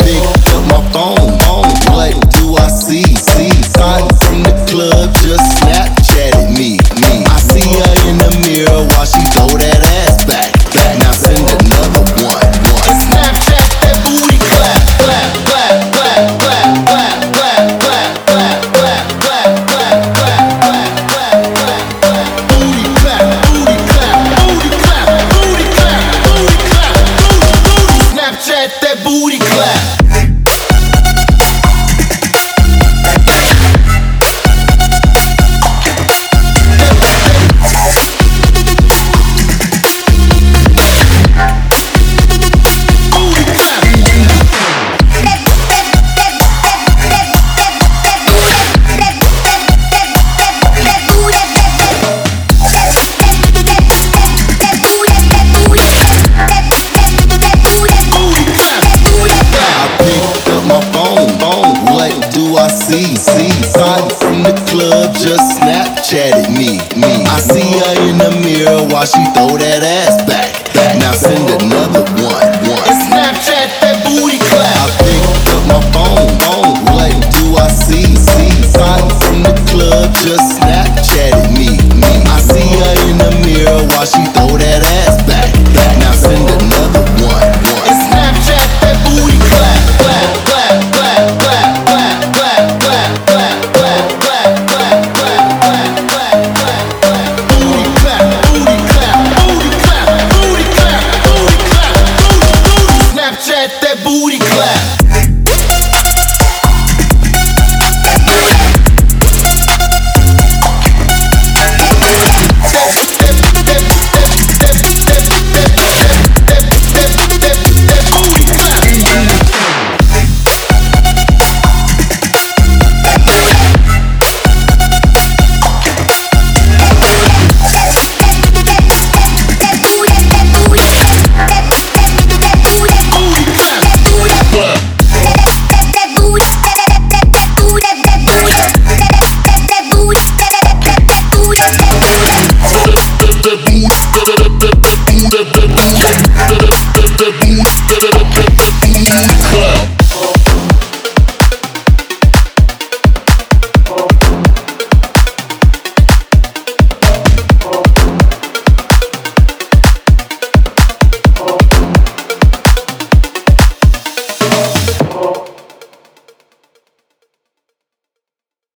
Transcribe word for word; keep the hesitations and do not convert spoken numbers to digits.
picked up my phone, phone. What do I see? See, Cotton from the club just Snapchatted me, me. I see her in the mirror while she throw that ass back, back. Now send another one, one. And Snapchat that booty clap, clap, clap, clap, clap, clap, clap, clap, clap, clap, clap, clap, clap, clap, clap, clap, clap. Booty clap, booty clap, booty clap, booty clap, booty clap, booty, booty. Snapchat that booty clap. See, see, Cotton from the club just Snapchatted me, me. I see her in the mirror while she throw that